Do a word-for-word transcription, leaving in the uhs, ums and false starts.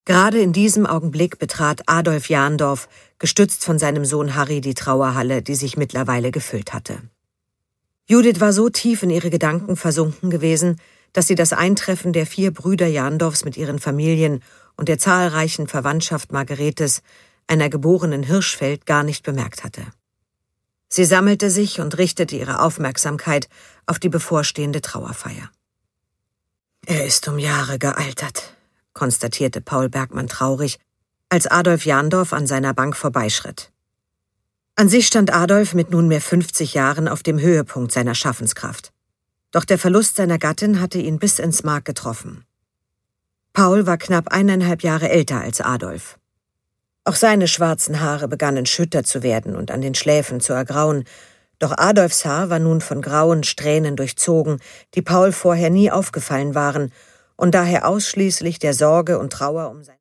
Gerade in diesem Augenblick betrat Adolf Jandorf, gestützt von seinem Sohn Harry, die Trauerhalle, die sich mittlerweile gefüllt hatte. Judith war so tief in ihre Gedanken versunken gewesen, dass sie das Eintreffen der vier Brüder Jandorfs mit ihren Familien und der zahlreichen Verwandtschaft Margaretes, einer geborenen Hirschfeld, gar nicht bemerkt hatte. Sie sammelte sich und richtete ihre Aufmerksamkeit auf die bevorstehende Trauerfeier. »Er ist um Jahre gealtert«, konstatierte Paul Bergmann traurig, als Adolf Jandorf an seiner Bank vorbeischritt. An sich stand Adolf mit nunmehr fünfzig Jahren auf dem Höhepunkt seiner Schaffenskraft. Doch der Verlust seiner Gattin hatte ihn bis ins Mark getroffen. Paul war knapp eineinhalb Jahre älter als Adolf. Auch seine schwarzen Haare begannen schütter zu werden und an den Schläfen zu ergrauen, doch Adolfs Haar war nun von grauen Strähnen durchzogen, die Paul vorher nie aufgefallen waren und daher ausschließlich der Sorge und Trauer um sein